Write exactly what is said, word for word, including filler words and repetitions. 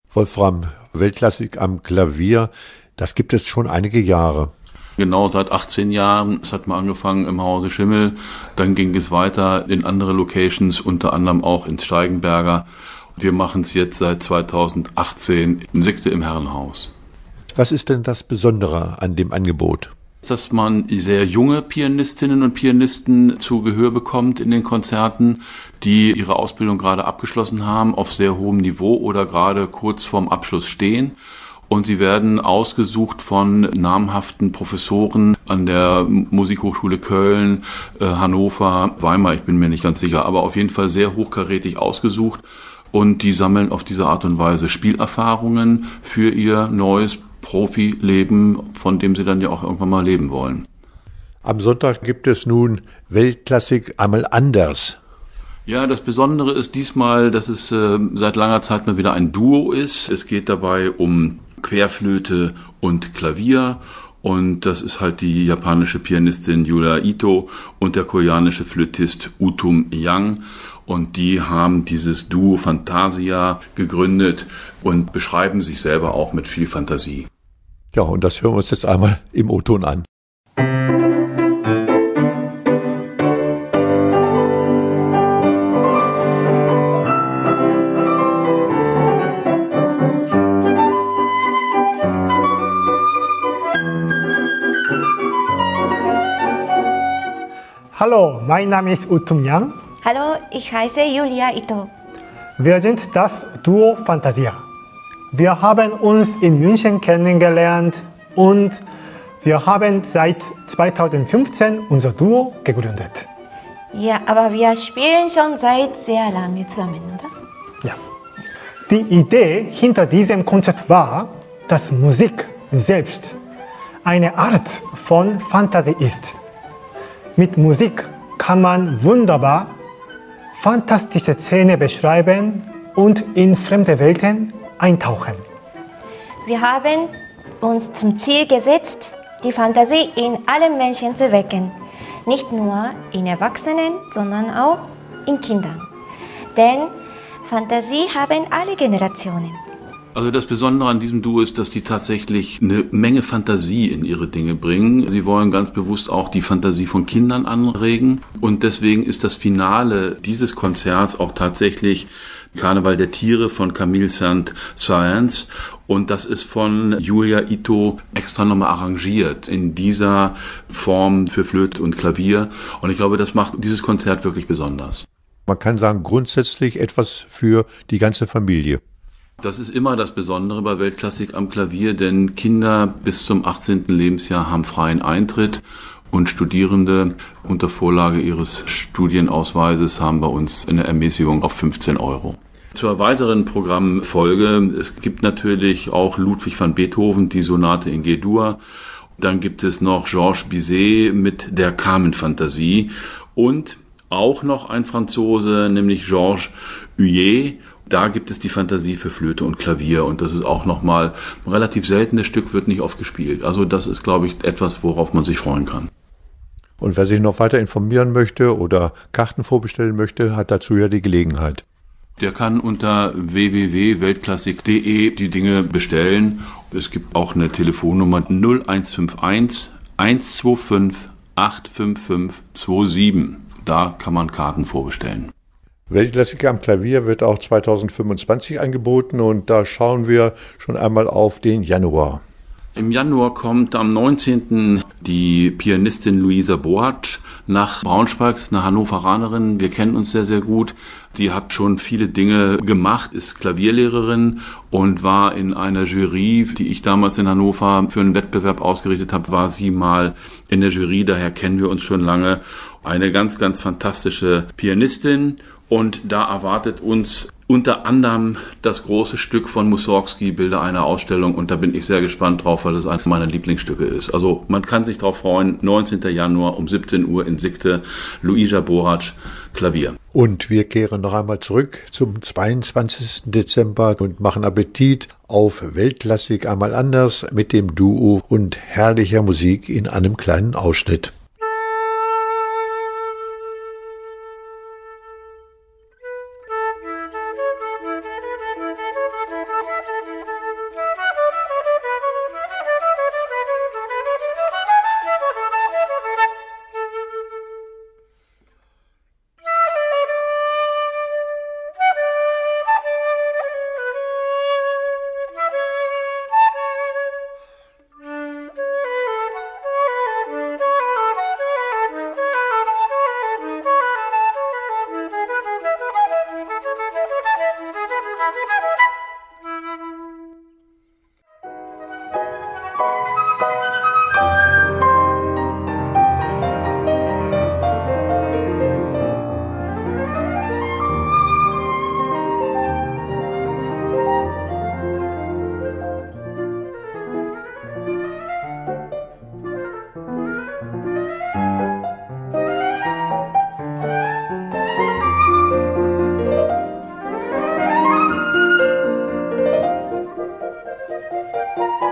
Wolfram, Weltklassik am Klavier, das gibt es schon einige Jahre. Genau, seit achtzehn Jahren. Es hat mal angefangen im Hause Schimmel, dann ging es weiter in andere Locations, unter anderem auch ins Steigenberger. Wir machen es jetzt seit zweitausendachtzehn in Sickte im Herrenhaus. Was ist denn das Besondere an dem Angebot? Dass man sehr junge Pianistinnen und Pianisten zu Gehör bekommt in den Konzerten, die ihre Ausbildung gerade abgeschlossen haben, auf sehr hohem Niveau oder gerade kurz vorm Abschluss stehen. Und sie werden ausgesucht von namhaften Professoren an der Musikhochschule Köln, äh, Hannover, Weimar, ich bin mir nicht ganz sicher, aber auf jeden Fall sehr hochkarätig ausgesucht. Und die sammeln auf diese Art und Weise Spielerfahrungen für ihr neues Profileben, von dem sie dann ja auch irgendwann mal leben wollen. Am Sonntag gibt es nun Weltklassik einmal anders. Ja, das Besondere ist diesmal, dass es äh, seit langer Zeit mal wieder ein Duo ist. Es geht dabei um Querflöte und Klavier. Und das ist halt die japanische Pianistin Yuya Ito und der koreanische Flötist Utum Yang. Und die haben dieses Duo Fantasia gegründet und beschreiben sich selber auch mit viel Fantasie. Ja, und das hören wir uns jetzt einmal im O-Ton an. Hallo, mein Name ist Utum Yang. Hallo, ich heiße Yuya Ito. Wir sind das Duo Fantasia. Wir haben uns in München kennengelernt und wir haben seit zweitausendfünfzehn unser Duo gegründet. Ja, aber wir spielen schon seit sehr lange zusammen, oder? Ja. Die Idee hinter diesem Konzept war, dass Musik selbst eine Art von Fantasie ist. Mit Musik kann man wunderbar fantastische Szenen beschreiben und in fremde Welten eintauchen. Wir haben uns zum Ziel gesetzt, die Fantasie in allen Menschen zu wecken. Nicht nur in Erwachsenen, sondern auch in Kindern. Denn Fantasie haben alle Generationen. Also das Besondere an diesem Duo ist, dass die tatsächlich eine Menge Fantasie in ihre Dinge bringen. Sie wollen ganz bewusst auch die Fantasie von Kindern anregen. Und deswegen ist das Finale dieses Konzerts auch tatsächlich Karneval der Tiere von Camille Saint-Saëns. Und das ist von Yuya Ito extra nochmal arrangiert in dieser Form für Flöte und Klavier. Und ich glaube, das macht dieses Konzert wirklich besonders. Man kann sagen, grundsätzlich etwas für die ganze Familie. Das ist immer das Besondere bei Weltklassik am Klavier, denn Kinder bis zum achtzehnten Lebensjahr haben freien Eintritt und Studierende unter Vorlage ihres Studienausweises haben bei uns eine Ermäßigung auf fünfzehn Euro. Zur weiteren Programmfolge, es gibt natürlich auch Ludwig van Beethoven, die Sonate in G-Dur. Dann gibt es noch Georges Bizet mit der Carmen-Fantasie und auch noch ein Franzose, nämlich Georges Huet. Da gibt es die Fantasie für Flöte und Klavier und das ist auch nochmal ein relativ seltenes Stück, wird nicht oft gespielt. Also das ist, glaube ich, etwas, worauf man sich freuen kann. Und wer sich noch weiter informieren möchte oder Karten vorbestellen möchte, hat dazu ja die Gelegenheit. Der kann unter w w w punkt weltklassik punkt de die Dinge bestellen. Es gibt auch eine Telefonnummer null eins fünf eins eins zwei fünf acht fünf fünf zwei sieben. Da kann man Karten vorbestellen. Weltklassik am Klavier wird auch zweitausendfünfundzwanzig angeboten und da schauen wir schon einmal auf den Januar. Im Januar kommt am neunzehnten die Pianistin Luisa Bohatsch nach Braunschweig, eine Hannoveranerin. Wir kennen uns sehr, sehr gut. Sie hat schon viele Dinge gemacht, ist Klavierlehrerin und war in einer Jury, die ich damals in Hannover für einen Wettbewerb ausgerichtet habe, war sie mal in der Jury. Daher kennen wir uns schon lange. Eine ganz, ganz fantastische Pianistin. Und da erwartet uns unter anderem das große Stück von Mussorgsky, Bilder einer Ausstellung. Und da bin ich sehr gespannt drauf, weil das eines meiner Lieblingsstücke ist. Also man kann sich darauf freuen, neunzehnten Januar um siebzehn Uhr in Sickte, Luisa Bohatsch, Klavier. Und wir kehren noch einmal zurück zum zweiundzwanzigsten Dezember und machen Appetit auf Weltklassik einmal anders mit dem Duo und herrlicher Musik in einem kleinen Ausschnitt. Musik